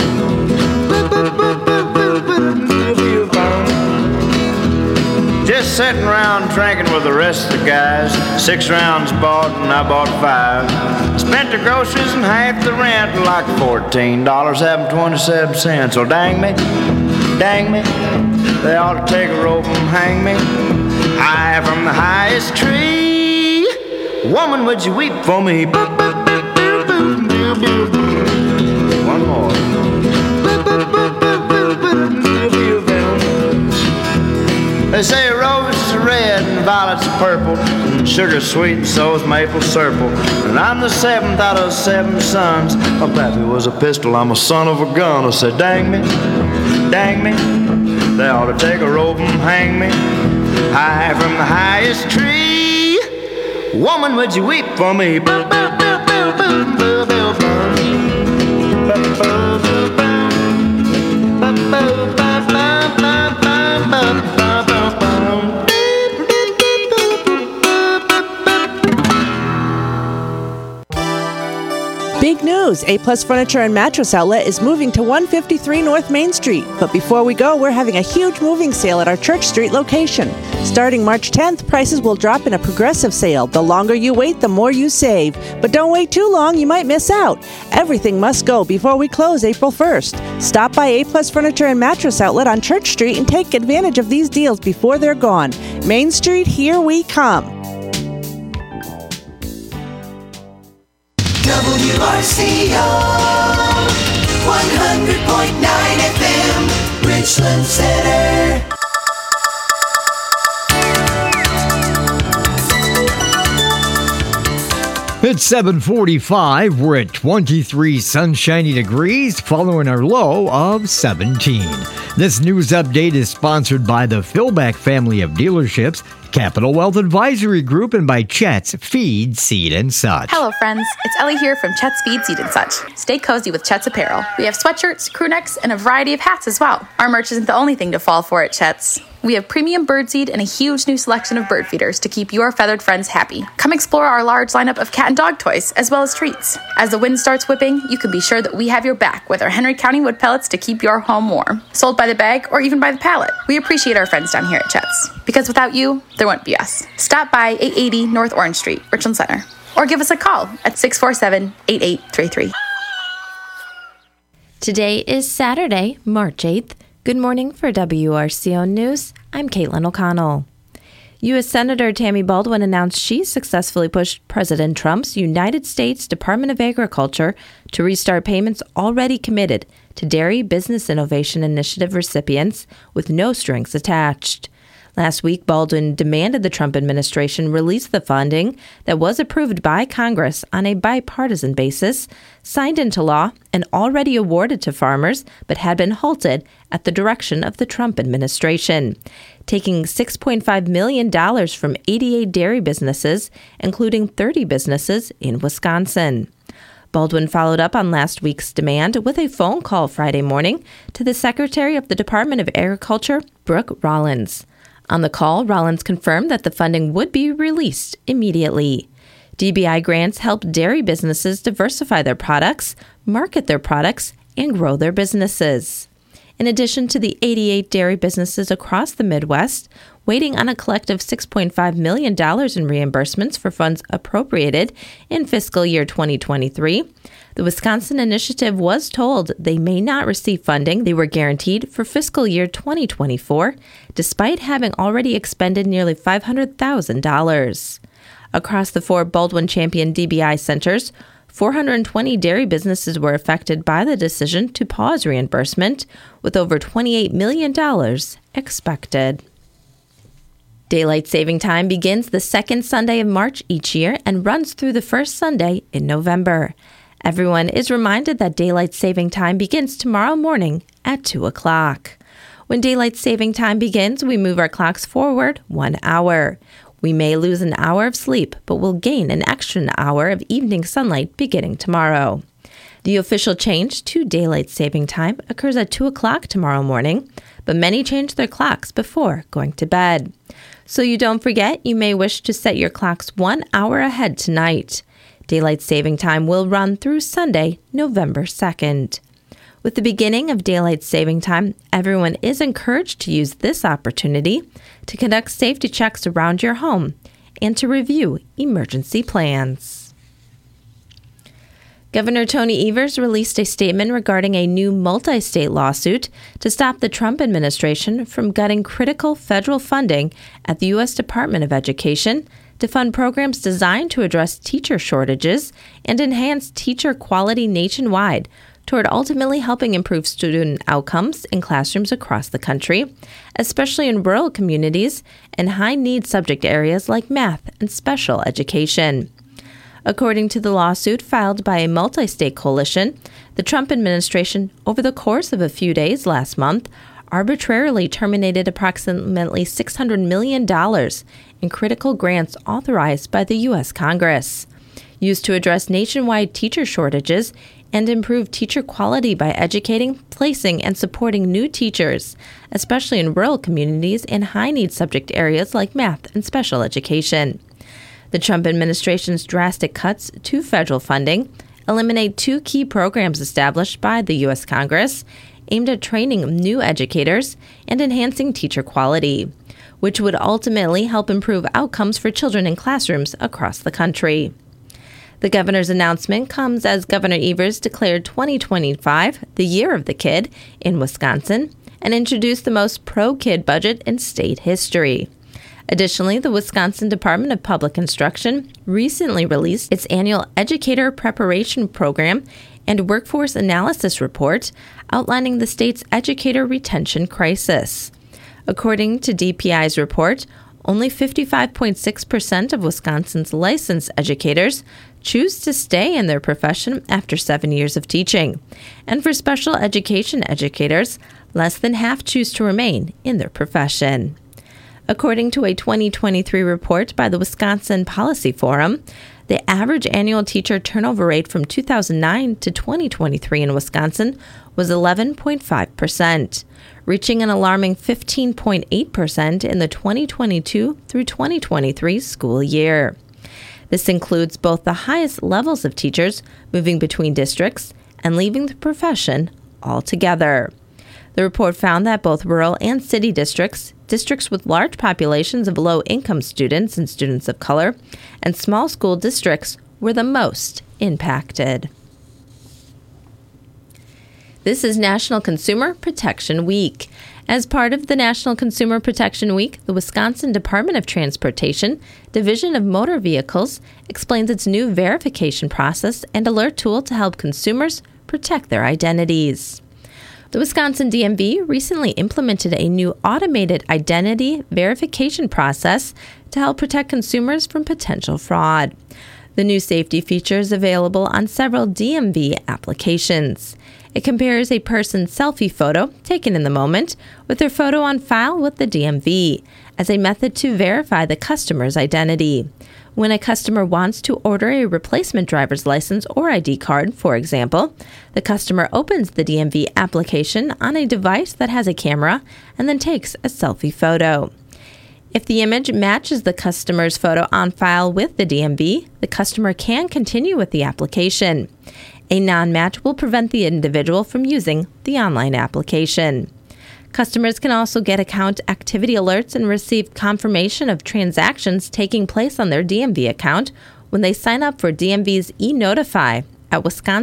Just sitting around drinking with the rest of the guys. 6 rounds bought and I bought 5. Spent the groceries and half the rent, like $14 having 27 cents. So dang me, dang me. They ought to take a rope and hang me high from the highest tree. Woman, would you weep for me? One more. They say roses are red and violets are purple, and sugar's sweet and so's maple syrup. And I'm the 7th out of 7 sons. My pappy was a pistol, I'm a son of a gun. I said, dang me, dang me. They ought to take a rope and hang me high from the highest tree. Woman, would you weep for me? Big news! A-Plus Furniture and Mattress Outlet is moving to 153 North Main Street. But before we go, we're having a huge moving sale at our Church Street location. Starting March 10th, prices will drop in a progressive sale. The longer you wait, the more you save. But don't wait too long, you might miss out. Everything must go before we close April 1st. Stop by A-Plus Furniture and Mattress Outlet on Church Street and take advantage of these deals before they're gone. Main Street, here we come. WRCO 100.9 FM, Richland Center. It's 7:45. We're at 23 sunshiny degrees, following our low of 17. This news update is sponsored by the Philback family of dealerships, Capital Wealth Advisory Group and by Chet's Feed, Seed, and Such. Hello, friends. It's Ellie here from Chet's Feed, Seed, and Such. Stay cozy with Chet's apparel. We have sweatshirts, crew necks, and a variety of hats as well. Our merch isn't the only thing to fall for at Chet's. We have premium birdseed and a huge new selection of bird feeders to keep your feathered friends happy. Come explore our large lineup of cat and dog toys, as well as treats. As the wind starts whipping, you can be sure that we have your back with our Henry County wood pellets to keep your home warm. Sold by the bag or even by the pallet. We appreciate our friends down here at Chet's, because without you, there wouldn't be us. Stop by 880 North Orange Street, Richland Center, or give us a call at 647-8833. Today is Saturday, March 8th. Good morning for WRCO News. I'm Caitlin O'Connell. U.S. Senator Tammy Baldwin announced she successfully pushed President Trump's United States Department of Agriculture to restart payments already committed to Dairy Business Innovation Initiative recipients with no strings attached. Last week, Baldwin demanded the Trump administration release the funding that was approved by Congress on a bipartisan basis, signed into law, and already awarded to farmers, but had been halted at the direction of the Trump administration, taking $6.5 million from 88 dairy businesses, including 30 businesses in Wisconsin. Baldwin followed up on last week's demand with a phone call Friday morning to the Secretary of the Department of Agriculture, Brooke Rollins. On the call, Rollins confirmed that the funding would be released immediately. DBI grants help dairy businesses diversify their products, market their products, and grow their businesses. In addition to the 88 dairy businesses across the Midwest, waiting on a collective $6.5 million in reimbursements for funds appropriated in fiscal year 2023, the Wisconsin initiative was told they may not receive funding they were guaranteed for fiscal year 2024, despite having already expended nearly $500,000. Across the 4 Baldwin Champion DBI centers, 420 dairy businesses were affected by the decision to pause reimbursement, with over $28 million expected. Daylight saving time begins the second Sunday of March each year and runs through the first Sunday in November. Everyone is reminded that daylight saving time begins tomorrow morning at 2 o'clock. When daylight saving time begins, we move our clocks forward 1 hour. We may lose an hour of sleep, but we'll gain an extra hour of evening sunlight beginning tomorrow. The official change to daylight saving time occurs at 2 o'clock tomorrow morning, but many change their clocks before going to bed. So you don't forget, you may wish to set your clocks 1 hour ahead tonight. Daylight saving time will run through Sunday, November 2nd. With the beginning of daylight saving time, everyone is encouraged to use this opportunity to conduct safety checks around your home and to review emergency plans. Governor Tony Evers released a statement regarding a new multi-state lawsuit to stop the Trump administration from gutting critical federal funding at the U.S. Department of Education to fund programs designed to address teacher shortages and enhance teacher quality nationwide toward ultimately helping improve student outcomes in classrooms across the country, especially in rural communities and high-need subject areas like math and special education. According to the lawsuit filed by a multi-state coalition, the Trump administration, over the course of a few days last month, arbitrarily terminated approximately $600 million in critical grants authorized by the U.S. Congress, used to address nationwide teacher shortages and improve teacher quality by educating, placing, and supporting new teachers, especially in rural communities and high-need subject areas like math and special education. The Trump administration's drastic cuts to federal funding eliminate 2 key programs established by the U.S. Congress aimed at training new educators and enhancing teacher quality, which would ultimately help improve outcomes for children in classrooms across the country. The governor's announcement comes as Governor Evers declared 2025 the Year of the Kid in Wisconsin and introduced the most pro-kid budget in state history. Additionally, the Wisconsin Department of Public Instruction recently released its annual Educator Preparation Program and Workforce Analysis Report outlining the state's educator retention crisis. According to DPI's report, only 55.6% of Wisconsin's licensed educators choose to stay in their profession after 7 years of teaching. And for special education educators, less than half choose to remain in their profession. According to a 2023 report by the Wisconsin Policy Forum, the average annual teacher turnover rate from 2009 to 2023 in Wisconsin was 11.5%, reaching an alarming 15.8% in the 2022 through 2023 school year. This includes both the highest levels of teachers moving between districts and leaving the profession altogether. The report found that both rural and city districts, districts with large populations of low-income students and students of color, and small school districts were the most impacted. This is National Consumer Protection Week. As part of the National Consumer Protection Week, the Wisconsin Department of Transportation, Division of Motor Vehicles, explains its new verification process and alert tool to help consumers protect their identities. The Wisconsin DMV recently implemented a new automated identity verification process to help protect consumers from potential fraud. The new safety feature is available on several DMV applications. It compares a person's selfie photo taken in the moment with their photo on file with the DMV as a method to verify the customer's identity. When a customer wants to order a replacement driver's license or ID card, for example, the customer opens the DMV application on a device that has a camera and then takes a selfie photo. If the image matches the customer's photo on file with the DMV, the customer can continue with the application. A non-match will prevent the individual from using the online application. Customers can also get account activity alerts and receive confirmation of transactions taking place on their DMV account when they sign up for DMV's eNotify at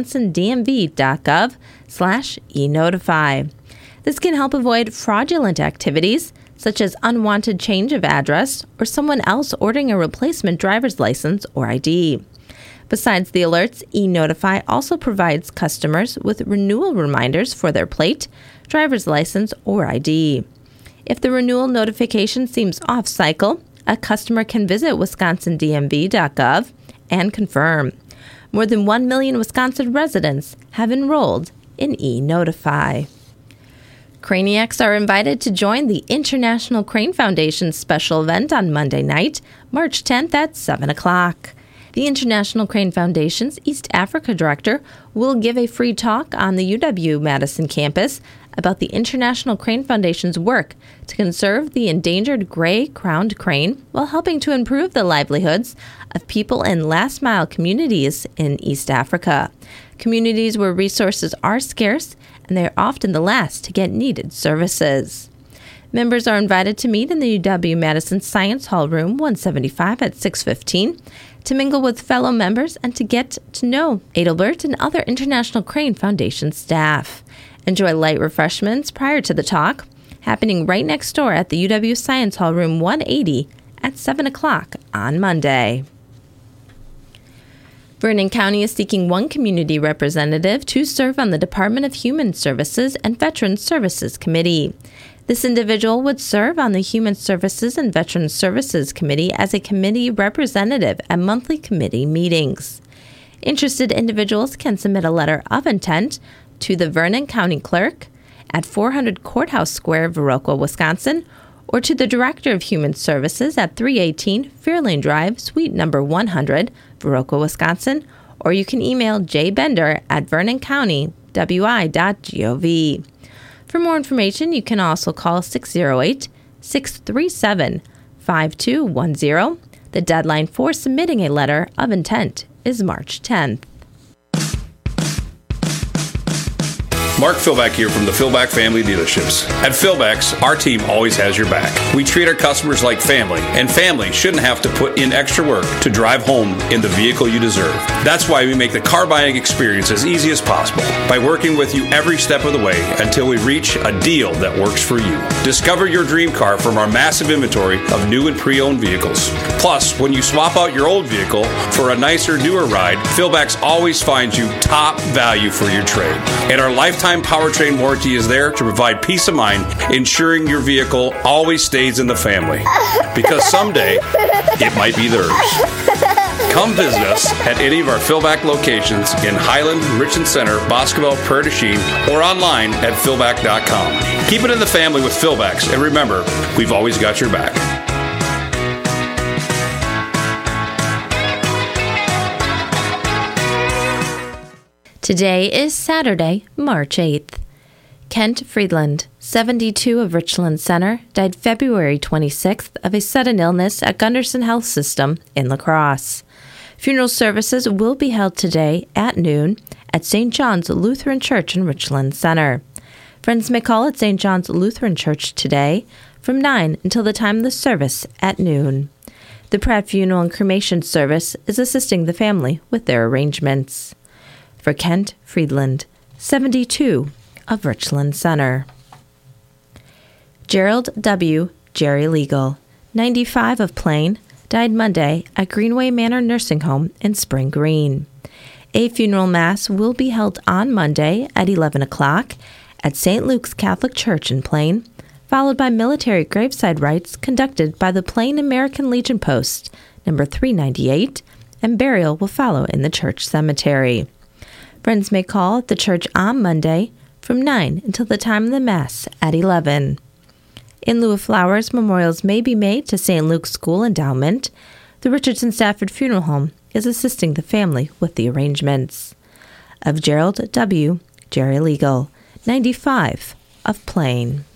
wisconsindmv.gov/eNotify. This can help avoid fraudulent activities such as unwanted change of address or someone else ordering a replacement driver's license or ID. Besides the alerts, eNotify also provides customers with renewal reminders for their plate, driver's license, or ID. If the renewal notification seems off-cycle, a customer can visit wisconsindmv.gov and confirm. More than 1 million Wisconsin residents have enrolled in eNotify. Craniacs are invited to join the International Crane Foundation's special event on Monday night, March 10th at 7 o'clock. The International Crane Foundation's East Africa Director will give a free talk on the UW-Madison campus about the International Crane Foundation's work to conserve the endangered gray-crowned crane while helping to improve the livelihoods of people in last-mile communities in East Africa, communities where resources are scarce and they are often the last to get needed services. Members are invited to meet in the UW-Madison Science Hall Room 175 at 6:15 to mingle with fellow members and to get to know Adelbert and other International Crane Foundation staff. Enjoy light refreshments prior to the talk, happening right next door at the UW Science Hall Room 180 at 7 o'clock on Monday. Vernon County is seeking one community representative to serve on the Department of Human Services and Veterans Services Committee. This individual would serve on the Human Services and Veterans Services Committee as a committee representative at monthly committee meetings. Interested individuals can submit a letter of intent to the Vernon County Clerk at 400 Courthouse Square, Viroqua, Wisconsin, or to the Director of Human Services at 318 Fairlane Drive, Suite number 100, Viroqua, Wisconsin, or you can email jbender@vernoncountywi.gov. For more information, you can also call 608-637-5210. The deadline for submitting a letter of intent is March 10th. Mark Philback here from the Philback Family Dealerships. At Philback's, our team always has your back. We treat our customers like family, and family shouldn't have to put in extra work to drive home in the vehicle you deserve. That's why we make the car buying experience as easy as possible by working with you every step of the way until we reach a deal that works for you. Discover your dream car from our massive inventory of new and pre-owned vehicles. Plus, when you swap out your old vehicle for a nicer, newer ride, Philback's always finds you top value for your trade. And our lifetime powertrain warranty is there to provide peace of mind, ensuring your vehicle always stays in the family. Because someday, it might be theirs. Come visit us at any of our Philback locations in Highland, Richland Center, Boscobel, Prairie du Chien, or online at philback.com. Keep it in the family with Philbacks, and remember, we've always got your back. Today is Saturday, March 8th. Kent Friedland, 72 of Richland Center, died February 26th of a sudden illness at Gunderson Health System in La Crosse. Funeral services will be held today at noon at St. John's Lutheran Church in Richland Center. Friends may call at St. John's Lutheran Church today from 9 until the time of the service at noon. The Pratt Funeral and Cremation Service is assisting the family with their arrangements. For Kent Friedland, 72 of Richland Center. Gerald W. Jerry Legal, 95 of Plain, died Monday at Greenway Manor Nursing Home in Spring Green. A funeral mass will be held on Monday at 11 o'clock at St. Luke's Catholic Church in Plain, followed by military graveside rites conducted by the Plain American Legion Post, number 398, and burial will follow in the church cemetery. Friends may call at the church on Monday from 9 until the time of the Mass at 11. In lieu of flowers, memorials may be made to St. Luke's School Endowment. The Richardson Stafford Funeral Home is assisting the family with the arrangements. Of Gerald W. Jerry Legal, 95 of Plain.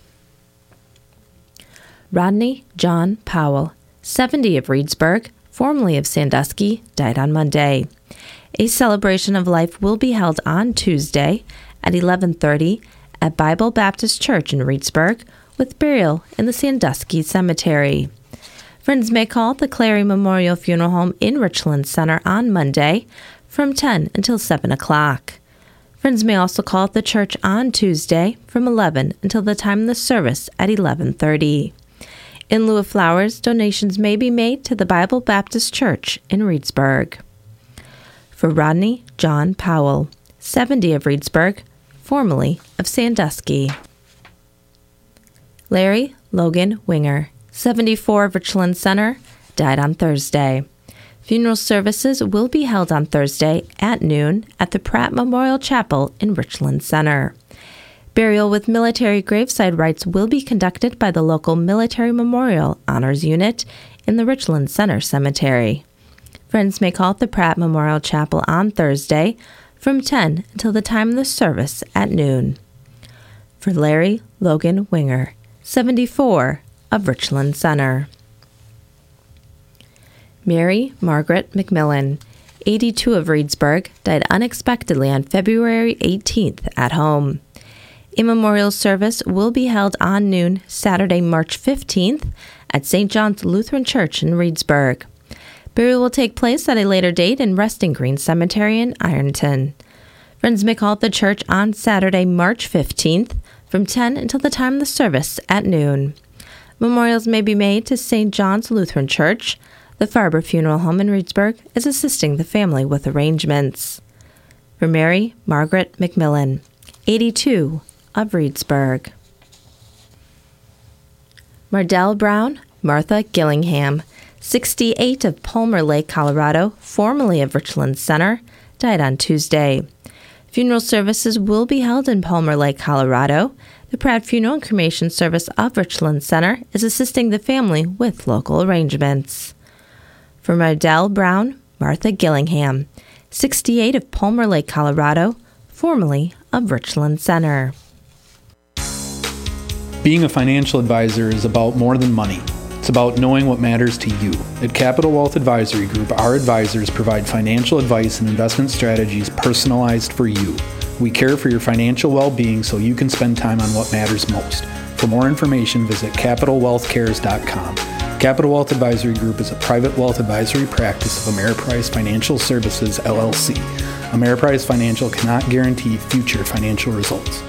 Rodney John Powell, 70 of Reedsburg, formerly of Sandusky, died on Monday. A celebration of life will be held on Tuesday at 11:30 at Bible Baptist Church in Reedsburg, with burial in the Sandusky Cemetery. Friends may call the Clary Memorial Funeral Home in Richland Center on Monday from 10 until 7 o'clock. Friends may also call at the church on Tuesday from 11 until the time of the service at 11:30. In lieu of flowers, donations may be made to the Bible Baptist Church in Reedsburg. For Rodney John Powell, 70 of Reedsburg, formerly of Sandusky. Larry Logan Winger, 74 of Richland Center, died on Thursday. Funeral services will be held on Thursday at noon at the Pratt Memorial Chapel in Richland Center. Burial with military graveside rites will be conducted by the local Military Memorial Honors Unit in the Richland Center Cemetery. Friends may call at the Pratt Memorial Chapel on Thursday from 10 until the time of the service at noon. For Larry Logan Winger, 74 of Richland Center. Mary Margaret McMillan, 82 of Reedsburg, died unexpectedly on February 18th at home. A memorial service will be held on noon Saturday, March 15th at St. John's Lutheran Church in Reedsburg. Burial will take place at a later date in Resting Green Cemetery in Ironton. Friends may call at the church on Saturday, March 15th from 10 until the time of the service at noon. Memorials may be made to St. John's Lutheran Church. The Farber Funeral Home in Reedsburg is assisting the family with arrangements. For Mary Margaret McMillan, 82 of Reedsburg. Mardell Brown, Martha Gillingham, 68 of Palmer Lake, Colorado, formerly of Richland Center, died on Tuesday. Funeral services will be held in Palmer Lake, Colorado. The Pratt Funeral and Cremation Service of Richland Center is assisting the family with local arrangements. For Mardell Brown, Martha Gillingham, 68 of Palmer Lake, Colorado, formerly of Richland Center. Being a financial advisor is about more than money. It's about knowing what matters to you. At Capital Wealth Advisory Group, our advisors provide financial advice and investment strategies personalized for you. We care for your financial well-being so you can spend time on what matters most. For more information, visit CapitalWealthCares.com. Capital Wealth Advisory Group is a private wealth advisory practice of Ameriprise Financial Services, LLC. Ameriprise Financial cannot guarantee future financial results.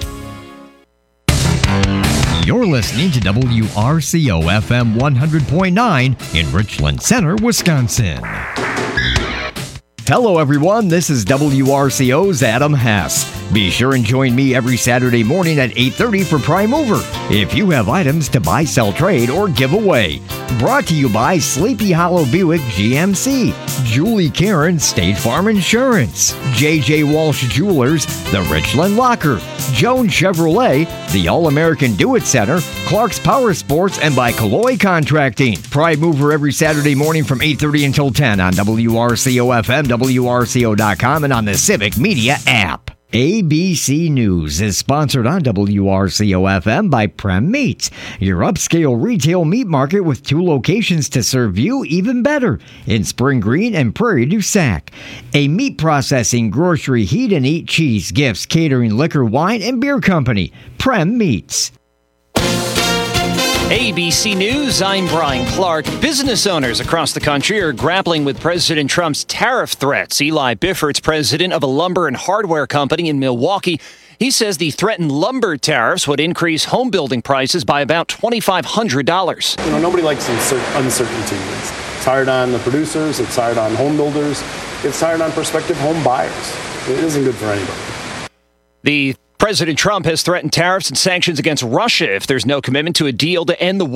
You're listening to WRCO FM 100.9 in Richland Center, Wisconsin. Hello, everyone. This is WRCO's Adam Hess. Be sure and join me every Saturday morning at 8:30 for Prime Mover. If you have items to buy, sell, trade, or give away. Brought to you by Sleepy Hollow Buick GMC, Julie Karen State Farm Insurance, J.J. Walsh Jewelers, The Richland Locker, Jones Chevrolet, the All-American Do-It Center, Clark's Power Sports, and by Calloy Contracting. Prime Mover every Saturday morning from 8:30 until 10 on WRCO FM, WRCO.com, and on the Civic Media app. ABC News is sponsored on WRCO-FM by Prem Meats, your upscale retail meat market with 2 locations to serve you even better in Spring Green and Prairie du Sac. A meat processing, grocery, heat and eat, cheese, gifts, catering, liquor, wine, and beer company. Prem Meats. ABC News, I'm Brian Clark. Business owners across the country are grappling with President Trump's tariff threats. Eli Biffort's president of a lumber and hardware company in Milwaukee. He says the threatened lumber tariffs would increase home building prices by about $2,500. Nobody likes uncertainty. It's hard on the producers, it's hard on home builders, it's hard on prospective home buyers. It isn't good for anybody. President Trump has threatened tariffs and sanctions against Russia if there's no commitment to a deal to end the war.